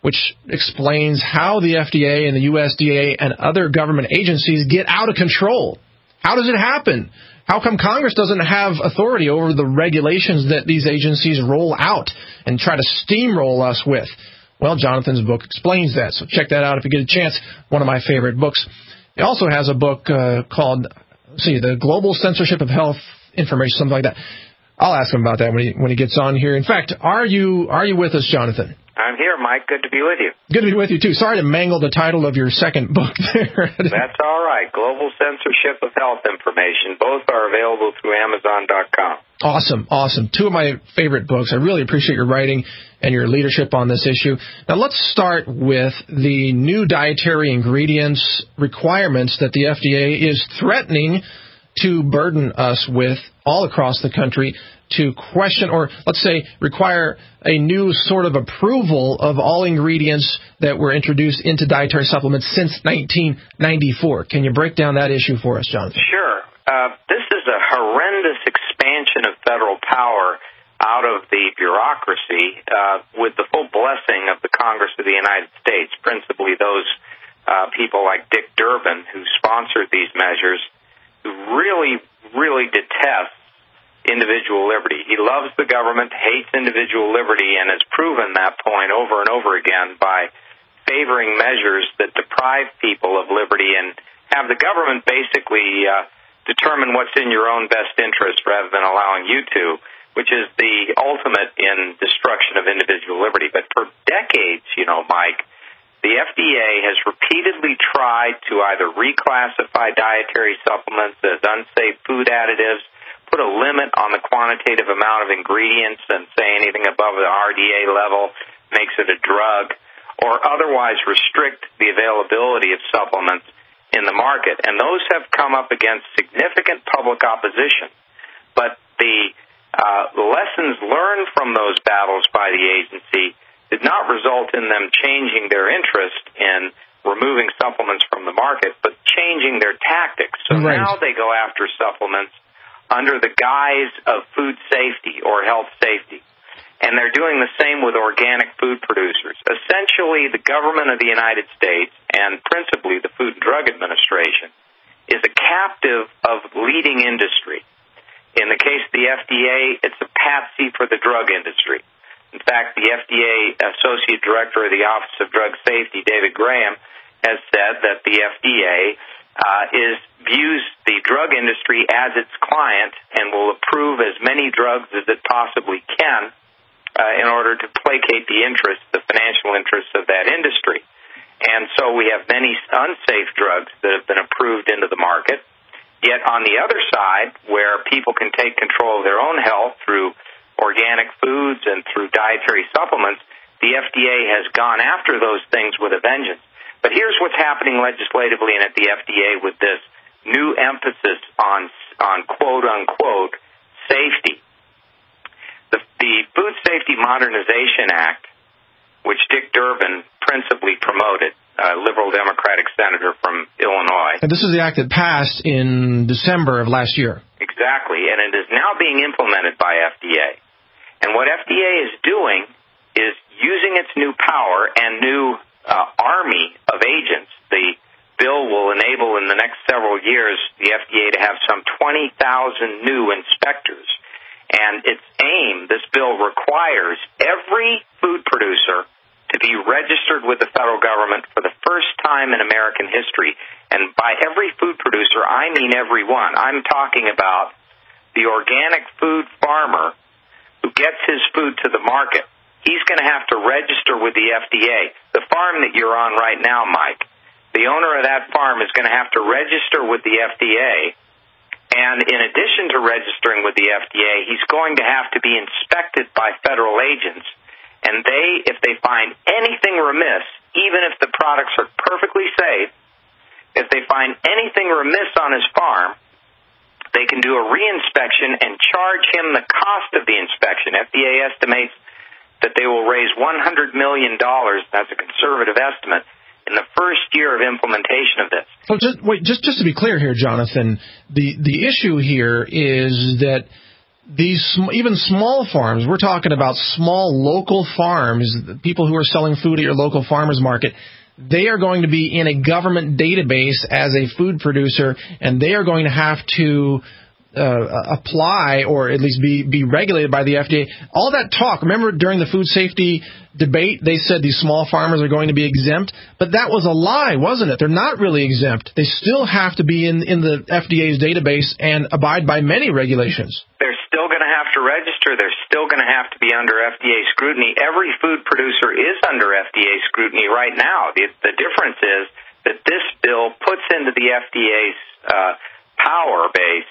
which explains how the F D A and the U S D A and other government agencies get out of control. How does it happen? How come Congress doesn't have authority over the regulations that these agencies roll out and try to steamroll us with? Well, Jonathan's book explains that, so check that out if you get a chance. One of my favorite books. He also has a book uh, called, let's see, The Global Censorship of Health Information, something like that. I'll ask him about that when he when he gets on here. In fact, are you are you with us, Jonathan? I'm here, Mike. Good to be with you. Good to be with you, too. Sorry to mangle the title of your second book there. That's all right. Global Censorship of Health Information. Both are available through Amazon dot com. Awesome, awesome. Two of my favorite books. I really appreciate your writing and your leadership on this issue. Now, let's start with the new dietary ingredients requirements that the F D A is threatening to burden us with all across the country, to question or, let's say, require a new sort of approval of all ingredients that were introduced into dietary supplements since nineteen ninety-four. Can you break down that issue for us, Jonathan? Sure. Uh, this is a horrendous expansion of federal power out of the bureaucracy uh, with the full blessing of the Congress of the United States, principally those uh, people like Dick Durbin, who sponsored these measures, who really, really detests individual liberty. He loves the government, hates individual liberty, and has proven that point over and over again by favoring measures that deprive people of liberty and have the government basically uh, determine what's in your own best interest rather than allowing you to, which is the ultimate in destruction of individual liberty. But for decades, you know, Mike, the F D A has repeatedly tried to either reclassify dietary supplements as unsafe food additives, put a limit on the quantitative amount of ingredients, and say anything above the R D A level makes it a drug, or otherwise restrict the availability of supplements in the market. And those have come up against significant public opposition. But the uh, lessons learned from those battles by the agency did not result in them changing their interest in removing supplements from the market, but changing their tactics. So right. Now they go after supplements under the guise of food safety or health safety. And they're doing the same with organic food producers. Essentially, the government of the United States, and principally the Food and Drug Administration, is a captive of leading industry. In the case of the F D A, it's a patsy for the drug industry. In fact, the F D A Associate Director of the Office of Drug Safety, David Graham, has said that the F D A uh, is views the drug industry as its client and will approve as many drugs as it possibly can uh, in order to placate the interests, the financial interests of that industry. And so we have many unsafe drugs that have been approved into the market. Yet on the other side, where people can take control of their own health through organic foods and through dietary supplements, the F D A has gone after those things with a vengeance. But here's what's happening legislatively and at the F D A with this new emphasis on, on quote-unquote safety. The, the Food Safety Modernization Act, which Dick Durbin principally promoted, a liberal Democratic senator from Illinois. And this is the act that passed in December of last year. Exactly, and it is now being implemented by F D A. And what F D A is doing is using its new power and new uh, army of agents. The bill will enable in the next several years the F D A to have some twenty thousand new inspectors. And its aim, this bill requires every food producer to be registered with the federal government for the first time in American history. And by every food producer, I mean every one. I'm talking about the organic food farmer who gets his food to the market. He's going to have to register with the F D A. The farm that you're on right now, Mike, the owner of that farm is going to have to register with the F D A. And in addition to registering with the F D A, he's going to have to be inspected by federal agents. And they, if they find anything remiss, even if the products are perfectly safe, if they find anything remiss on his farm, they can do a reinspection and charge him the cost of the inspection. F D A estimates that they will raise one hundred million dollars, that's a conservative estimate, in the first year of implementation of this. So just wait, just just to be clear here, Jonathan, the the issue here is that these sm- even small farms, we're talking about small local farms, people who are selling food at your local farmers market, they are going to be in a government database as a food producer, and they are going to have to uh, apply or at least be, be regulated by the F D A. All that talk, remember during the food safety debate, they said these small farmers are going to be exempt, but that was a lie, wasn't it? They're not really exempt. They still have to be in, in the F D A's database and abide by many regulations. They're still going to have to register. They're still going to have to be under F D A scrutiny. Every food producer is under F D A scrutiny right now. The, the difference is that this bill puts into the F D A's uh, power base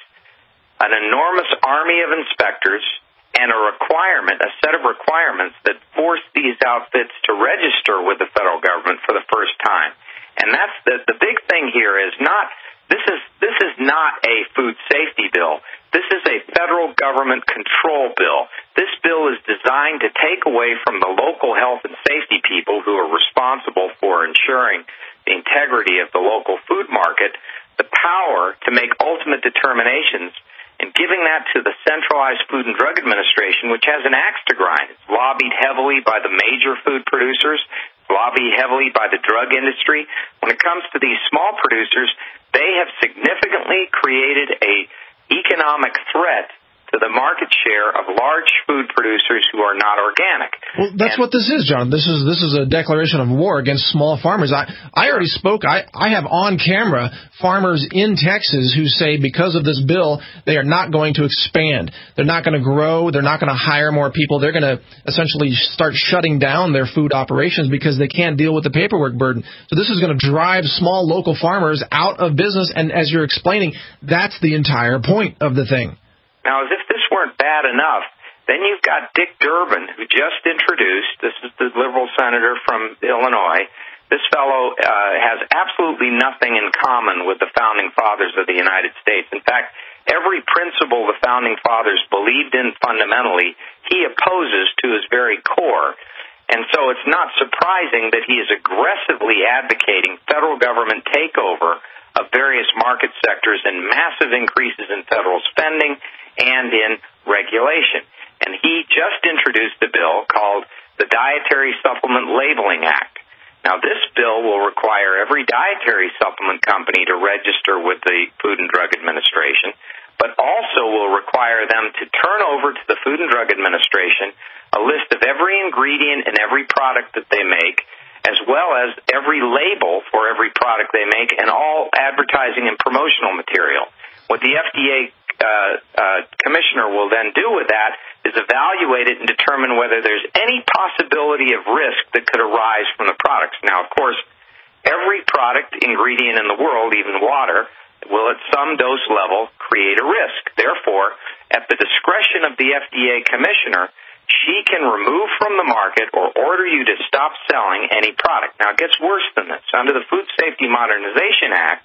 an enormous army of inspectors and a requirement, a set of requirements that force these outfits to register with the federal government for the first time. And that's the, the big thing here is not, this is, this is not a food safety bill. This is a federal government control bill. This bill is designed to take away from the local health and safety people who are responsible for ensuring the integrity of the local food market the power to make ultimate determinations, and giving that to the centralized Food and Drug Administration, which has an axe to grind. It's lobbied heavily by the major food producers, lobbied heavily by the drug industry. When it comes to these small producers, they have significantly created a economic threat to the market share of large food producers who are not organic. Well, that's and, what this is, John. This is this is a declaration of war against small farmers. I, I already spoke. I, I have on camera farmers in Texas who say because of this bill, they are not going to expand. They're not going to grow. They're not going to hire more people. They're going to essentially start shutting down their food operations because they can't deal with the paperwork burden. So this is going to drive small local farmers out of business. And as you're explaining, that's the entire point of the thing. Now, as if this weren't bad enough, then you've got Dick Durbin, who just introduced, this is the liberal senator from Illinois. This fellow uh, has absolutely nothing in common with the founding fathers of the United States. In fact, every principle the founding fathers believed in fundamentally, he opposes to his very core. And so it's not surprising that he is aggressively advocating federal government takeover of various market sectors and massive increases in federal spending and in regulation. And he just introduced a bill called the Dietary Supplement Labeling Act. Now, this bill will require every dietary supplement company to register with the Food and Drug Administration, but also will require them to turn over to the Food and Drug Administration a list of every ingredient in every product that they make, as well as every label for every product they make and all advertising and promotional material. What the F D A uh, uh, commissioner will then do with that is evaluate it and determine whether there's any possibility of risk that could arise from the products. Now, of course, every product ingredient in the world, even water, will at some dose level create a risk. Therefore, at the discretion of the F D A commissioner, she can remove from the market or order you to stop selling any product. Now, it gets worse than this. Under the Food Safety Modernization Act,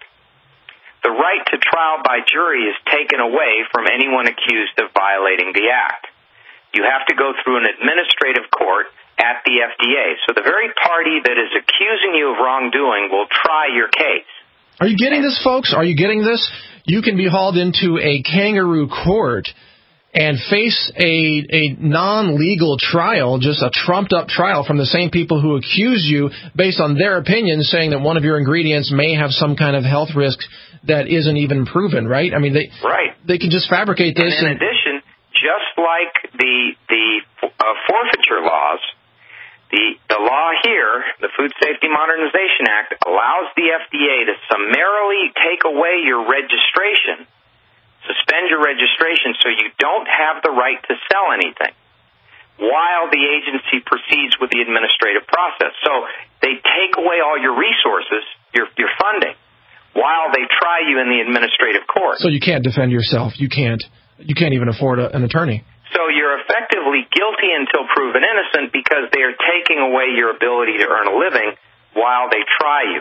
the right to trial by jury is taken away from anyone accused of violating the act. You have to go through an administrative court at the F D A. So the very party that is accusing you of wrongdoing will try your case. Are you getting this, folks? Are you getting this? You can be hauled into a kangaroo court and face a, a non-legal trial, just a trumped-up trial from the same people who accuse you based on their opinion, saying that one of your ingredients may have some kind of health risk that isn't even proven, right? I mean, they right. they can just fabricate this. And in and, addition, just like the the uh, forfeiture laws, the the law here, the Food Safety Modernization Act, allows the F D A to summarily take away your registration, suspend your registration so you don't have the right to sell anything while the agency proceeds with the administrative process. So they take away all your resources, your your funding, while they try you in the administrative court. So you can't defend yourself. You can't. You can't even afford a, an attorney. So you're effectively guilty until proven innocent because they are taking away your ability to earn a living while they try you.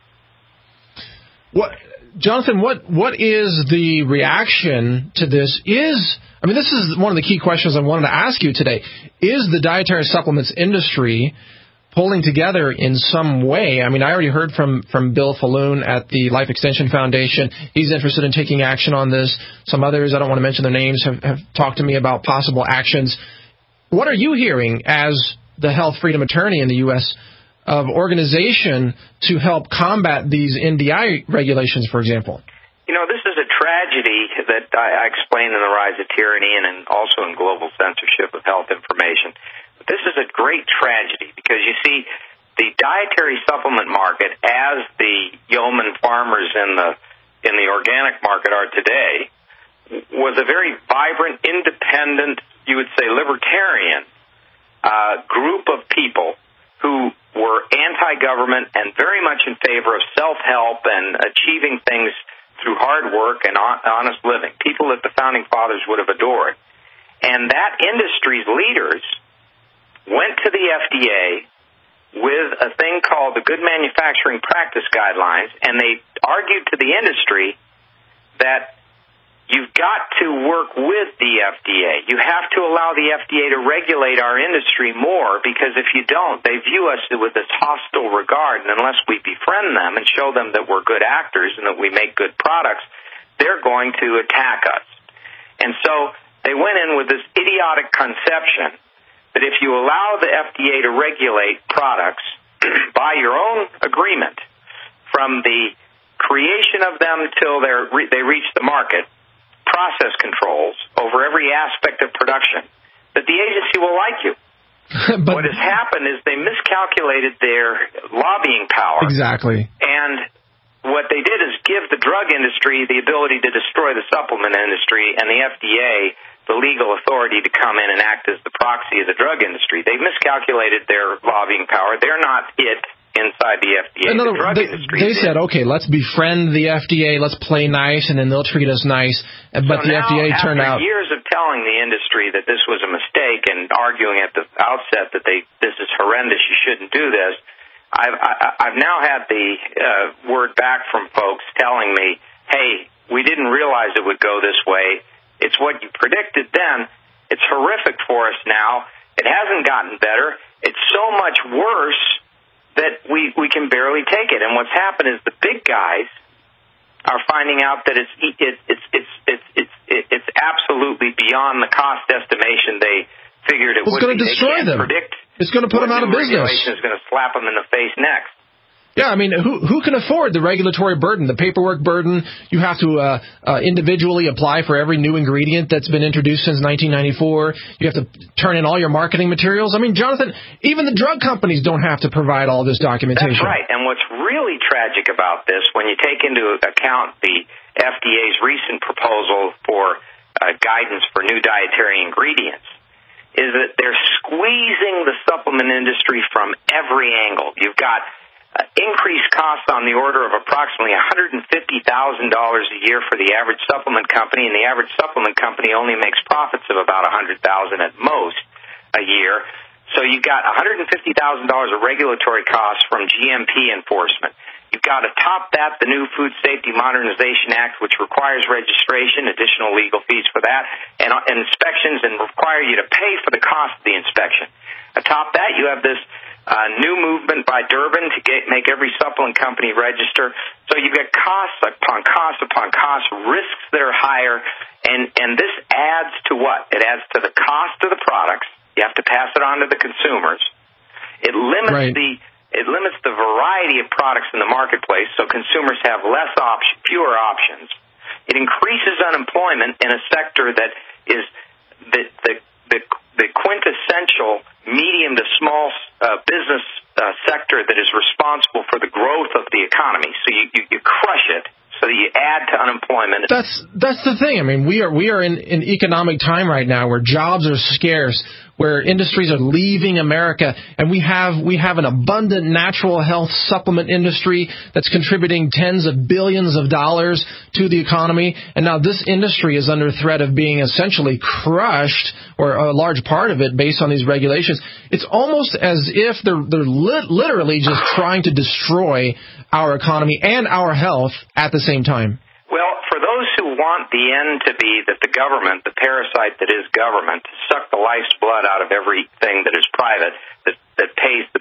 What, Jonathan, what what is the reaction to this? Is I mean, this is one of the key questions I wanted to ask you today. Is the dietary supplements industry pulling together in some way. I mean, I already heard from, from Bill Falloon at the Life Extension Foundation. He's interested in taking action on this. Some others, I don't want to mention their names, have, have talked to me about possible actions. What are you hearing as the health freedom attorney in the U S of organization to help combat these N D I regulations, for example? You know, this is a tragedy that I explained in The Rise of Tyranny and in, also in Global Censorship of Health Information. But this is a great tragedy because, you see, the dietary supplement market, as the yeoman farmers in the in the organic market are today, was a very vibrant, independent, you would say libertarian uh, group of people who were anti-government and very much in favor of self-help and achieving things through hard work and honest living, people that the Founding Fathers would have adored. And that industry's leaders went to the F D A with a thing called the Good Manufacturing Practice Guidelines, and they argued to the industry that you've got to work with the F D A. You have to allow the F D A to regulate our industry more, because if you don't, they view us with this hostile regard, and unless we befriend them and show them that we're good actors and that we make good products, they're going to attack us. And so they went in with this idiotic conception that if you allow the F D A to regulate products by your own agreement, from the creation of them till they're, they reach the market, process controls over every aspect of production, that the agency will like you. But what has happened is they miscalculated their lobbying power. Exactly. And what they did is give the drug industry the ability to destroy the supplement industry, and the F D A the legal authority to come in and act as the proxy of the drug industry. They miscalculated their lobbying power. They're not it inside the F D A. Another, the drug they industry they said, okay, let's befriend the F D A, let's play nice, and then they'll treat us nice. But so the now, F D A turned out... after years of telling the industry that this was a mistake and arguing at the outset that they this is horrendous, you shouldn't do this, I've, I, I've now had the uh, word back from folks telling me, hey, we didn't realize it would go this way. It's what you predicted then. It's horrific for us now. It hasn't gotten better. It's so much worse that we, we can barely take it. And what's happened is the big guys are finding out that it's it, it's it's it's it's it's, it's absolutely beyond the cost estimation they figured it it's would going be. to destroy they can't them. Predict it's going to put them out of business. Regulation is going to slap them in the face next. Yeah, I mean, who who can afford the regulatory burden, the paperwork burden? You have to uh, uh, individually apply for every new ingredient that's been introduced since nineteen ninety-four. You have to turn in all your marketing materials. I mean, Jonathan, even the drug companies don't have to provide all this documentation. That's right. And what's really tragic about this, when you take into account the F D A's recent proposal for uh, guidance for new dietary ingredients, is that they're squeezing the supplement industry from every angle. You've got Uh, increased costs on the order of approximately one hundred fifty thousand dollars a year for the average supplement company, and the average supplement company only makes profits of about one hundred thousand dollars at most a year. So you've got one hundred fifty thousand dollars of regulatory costs from G M P enforcement. You've got to top that the new Food Safety Modernization Act, which requires registration, additional legal fees for that, and, and inspections, and require you to pay for the cost of the inspection. Atop that, you have this Uh, new movement by Durbin to get, make every supplement company register. So you've got costs upon costs upon costs, risks that are higher, and, and this adds to what? It adds to the cost of the products. You have to pass it on to the consumers. It limits right. the it limits the variety of products in the marketplace, so consumers have less option, fewer options. It increases unemployment in a sector that is the the the, the quintessential medium to small uh, business uh, sector that is responsible for the growth of the economy. So you, you, you crush it, so you add to unemployment. That's that's the thing. I mean, we are we are in an economic time right now where jobs are scarce, where industries are leaving America, and we have we have an abundant natural health supplement industry that's contributing tens of billions of dollars to the economy. And now this industry is under threat of being essentially crushed, or a large part of it, based on these regulations. It's almost as if they're they're li- literally just trying to destroy our economy and our health at the same time. Well, for those who want the end to be that the government, the parasite that is government, suck the life's blood out of everything that is private, that, that pays the bills for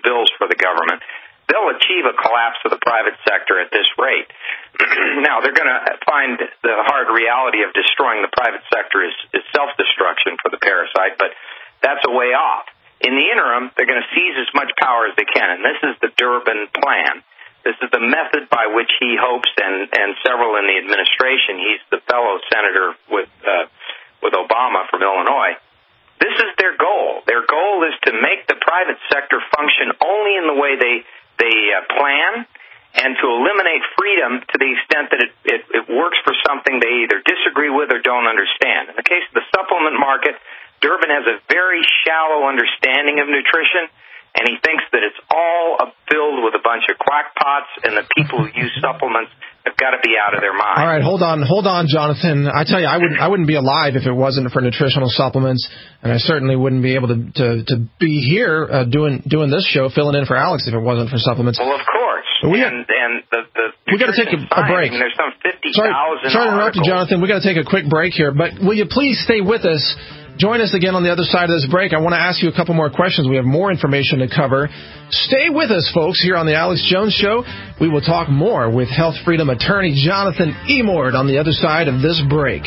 the government, they'll achieve a collapse of the private sector at this rate. Now, they're going to find the hard reality of destroying the private sector is, is self-destruction for the parasite, but that's a way off. In the interim, they're going to seize as much power as they can, and this is the Durbin Plan. This is the method by which he hopes, and, and several in the administration, he's the fellow senator with, uh, with Obama from Illinois. This is their goal. Their goal is to make the private sector function only in the way they they uh, plan, and to eliminate freedom to the extent that it, it, it works for something they either disagree with or don't understand. In the case of the supplement market, Durbin has a very shallow understanding of nutrition, and he thinks that it's all filled with a bunch of quackpots, and the people who use supplements have got to be out of their mind. All right, hold on, hold on, Jonathan. I tell you, I wouldn't, I wouldn't be alive if it wasn't for nutritional supplements, and I certainly wouldn't be able to to, to be here uh, doing doing this show, filling in for Alex, if it wasn't for supplements. Well, of course. We and and the, the we got to take a, a break. I mean, there's some fifty Sorry, thousand. sorry to interrupt you, Jonathan. We got to take a quick break here, but will you please stay with us? Join us again on the other side of this break. I want to ask you a couple more questions. We have more information to cover. Stay with us, folks, here on the Alex Jones Show. We will talk more with Health Freedom Attorney Jonathan Emord on the other side of this break.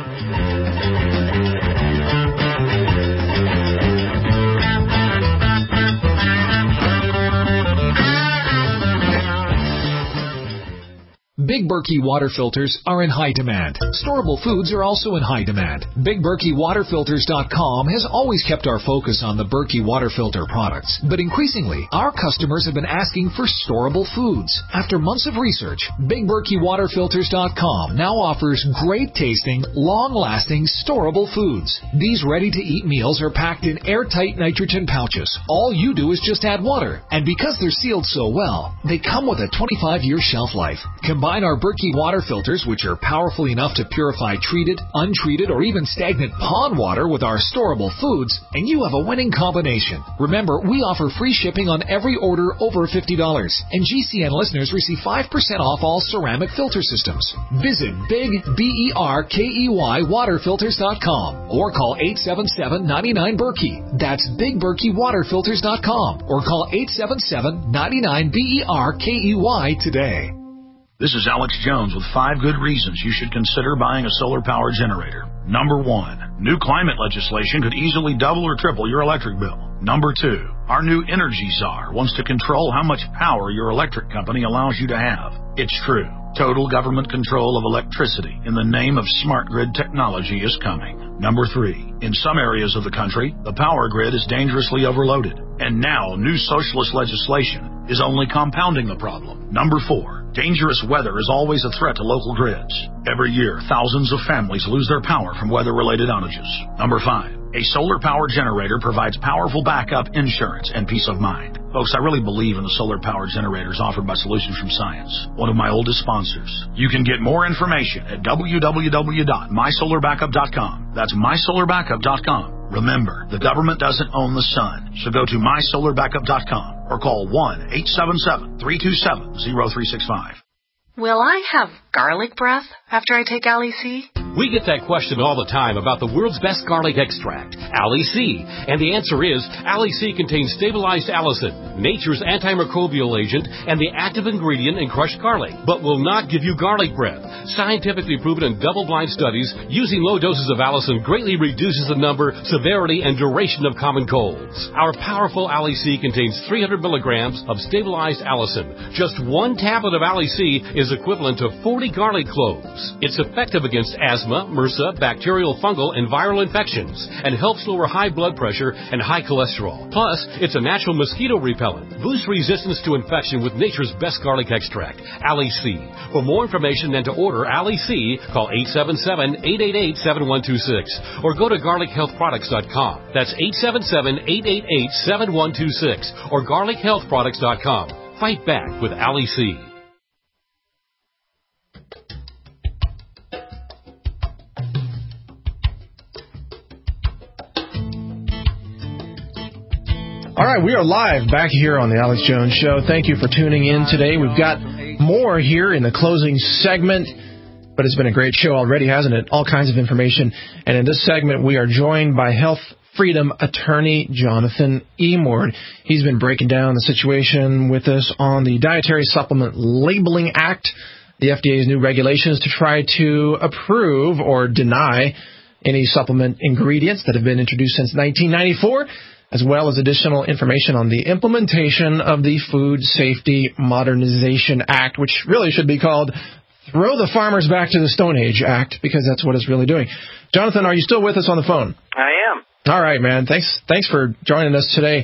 Big Berkey water filters are in high demand. Storable foods are also in high demand. Big Berkey Water Filters dot com has always kept our focus on the Berkey water filter products, but increasingly, our customers have been asking for storable foods. After months of research, Big Berkey Water Filters dot com now offers great-tasting, long-lasting, storable foods. These ready-to-eat meals are packed in airtight nitrogen pouches. All you do is just add water, and because they're sealed so well, they come with a twenty-five year shelf life. Combine our Berkey water filters, which are powerful enough to purify treated, untreated, or even stagnant pond water with our storable foods, and you have a winning combination. Remember, we offer free shipping on every order over fifty dollars, and G C N listeners receive five percent off all ceramic filter systems. Visit Big B E R K E Y Water Filters dot com or call eight seven seven, nine nine, Berkey. That's Big Berkey Water Filters dot com or call eight seven seven, nine nine, B E R K E Y today. This is Alex Jones with five good reasons you should consider buying a solar power generator. Number one, new climate legislation could easily double or triple your electric bill. Number two, our new energy czar wants to control how much power your electric company allows you to have. It's true. Total government control of electricity in the name of smart grid technology is coming. Number three, in some areas of the country, the power grid is dangerously overloaded. And now new socialist legislation is only compounding the problem. Number four, dangerous weather is always a threat to local grids. Every year, thousands of families lose their power from weather-related outages. Number five, a solar power generator provides powerful backup insurance and peace of mind. Folks, I really believe in the solar power generators offered by Solutions from Science, one of my oldest sponsors. You can get more information at w w w dot my solar backup dot com. That's my solar backup dot com. Remember, the government doesn't own the sun, so go to my solar backup dot com or call one eight seven seven, three two seven, zero three six five. Will I have garlic breath after I take Ali-C? We get that question all the time about the world's best garlic extract, Ali-C. And the answer is, Ali-C contains stabilized allicin, nature's antimicrobial agent, and the active ingredient in crushed garlic, but will not give you garlic breath. Scientifically proven in double-blind studies, using low doses of allicin greatly reduces the number, severity, and duration of common colds. Our powerful Ali-C contains three hundred milligrams of stabilized allicin. Just one tablet of Ali-C is equivalent to forty garlic cloves. It's effective against asthma, MRSA, bacterial, fungal, and viral infections, and helps lower high blood pressure and high cholesterol. Plus, it's a natural mosquito repellent. Boost resistance to infection with nature's best garlic extract, Ali-C. For more information and to order Ali-C, call eight seven seven, eight eight eight, seven one two six or go to garlic health products dot com. That's eight seven seven, eight eight eight, seven one two six or garlic health products dot com. Fight back with Ali-C. All right, we are live back here on the Alex Jones Show. Thank you for tuning in today. We've got more here in the closing segment, but it's been a great show already, hasn't it? All kinds of information. And in this segment, we are joined by Health freedom attorney, Jonathan Emord. He's been breaking down the situation with us on the Dietary Supplement Labeling Act, the F D A's new regulations to try to approve or deny any supplement ingredients that have been introduced since nineteen ninety-four, as well as additional information on the implementation of the Food Safety Modernization Act, which really should be called Throw the Farmers Back to the Stone Age Act, because that's what it's really doing. Jonathan, are you still with us on the phone? I am. All right, man. Thanks, thanks for joining us today.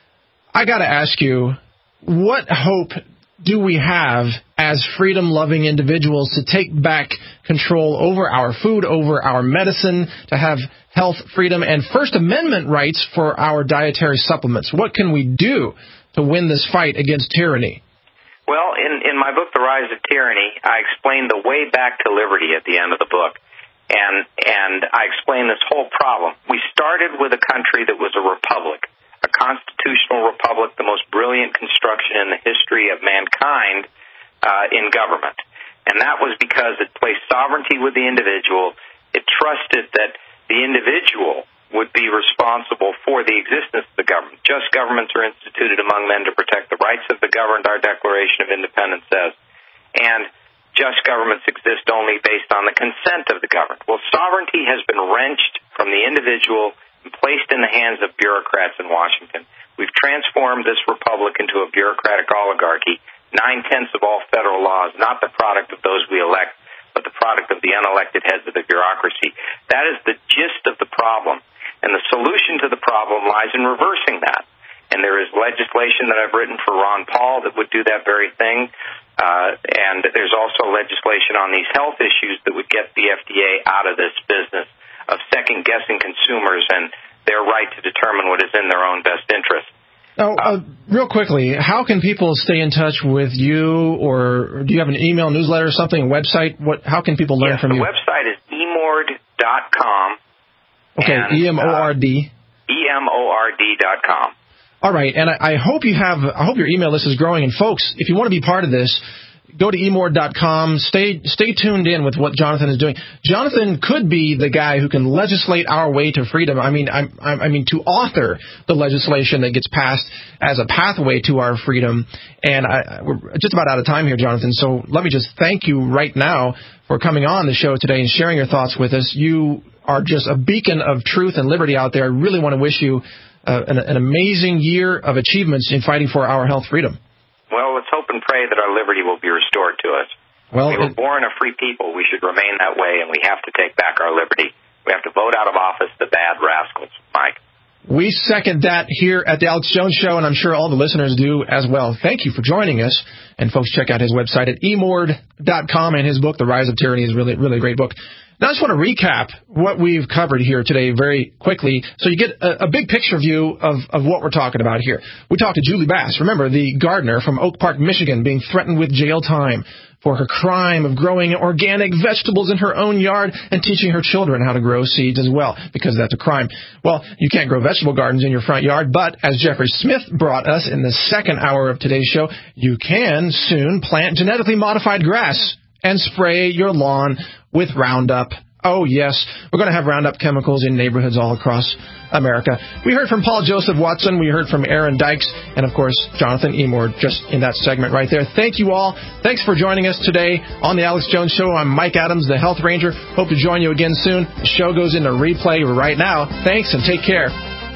I got to ask you, what hope do we have as freedom-loving individuals to take back control over our food, over our medicine, to have health freedom and First Amendment rights for our dietary supplements? What can we do to win this fight against tyranny? Well, in, in my book, The Rise of Tyranny, I explain the way back to liberty at the end of the book. And, and I explain this whole problem. We started with a country that was a republic, a constitutional republic, the most brilliant construction in the history of mankind uh, in government. And that was because it placed sovereignty with the individual. It trusted that the individual would be responsible for the existence of the government. Just governments are instituted among men to protect the rights of the governed, our Declaration of Independence says. And just governments exist only based on the consent of the governed. Well, sovereignty has been wrenched from the individual and placed in the hands of bureaucrats in Washington. We've transformed this republic into a bureaucratic oligarchy. Nine-tenths of all federal laws, not the product of those we elect, but the product of the unelected heads of the bureaucracy. That is the gist of the problem. And the solution to the problem lies in reversing that. And there is legislation that I've written for Ron Paul that would do that very thing. Uh, and there's also legislation on these health issues that would get the F D A out of this business of second-guessing consumers and their right to determine what is in their own best interest. Now, uh, real quickly, how can people stay in touch with you, or do you have an email, newsletter, or something, a website? What? How can people learn yes, from you? The website is emord dot com. Okay, E M O R D. E M O R D dot com. All right, and I, I hope you have. I hope your email list is growing. And folks, if you want to be part of this, go to emord dot com. Stay stay tuned in with what Jonathan is doing. Jonathan could be the guy who can legislate our way to freedom. I mean, I, I mean to author the legislation that gets passed as a pathway to our freedom. And I, we're just about out of time here, Jonathan. So let me just thank you right now for coming on the show today and sharing your thoughts with us. You are just a beacon of truth and liberty out there. I really want to wish you uh, an, an amazing year of achievements in fighting for our health freedom. Well, let's hope and pray that our liberty will be restored to us. Well, we were it, born a free people. We should remain that way, and we have to take back our liberty. We have to vote out of office the bad rascals, Mike. We second that here at the Alex Jones Show, and I'm sure all the listeners do as well. Thank you for joining us. And folks, check out his website at emord dot com, and his book, The Rise of Tyranny, is really, really a great book. Now, I just want to recap what we've covered here today very quickly so you get a, a big picture view of, of what we're talking about here. We talked to Julie Bass, remember, the gardener from Oak Park, Michigan, being threatened with jail time for her crime of growing organic vegetables in her own yard and teaching her children how to grow seeds as well, because that's a crime. Well, you can't grow vegetable gardens in your front yard, but as Jeffrey Smith brought us in the second hour of today's show, you can soon plant genetically modified grass and spray your lawn with Roundup. Oh, yes, we're going to have Roundup chemicals in neighborhoods all across America. We heard from Paul Joseph Watson. We heard from Aaron Dykes. And, of course, Jonathan Emord just in that segment right there. Thank you all. Thanks for joining us today on The Alex Jones Show. I'm Mike Adams, the Health Ranger. Hope to join you again soon. The show goes into replay right now. Thanks and take care.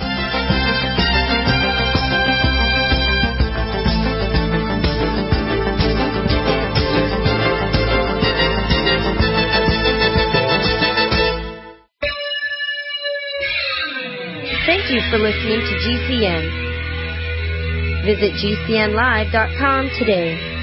Thank you for listening to G C N. Visit G C N live dot com today.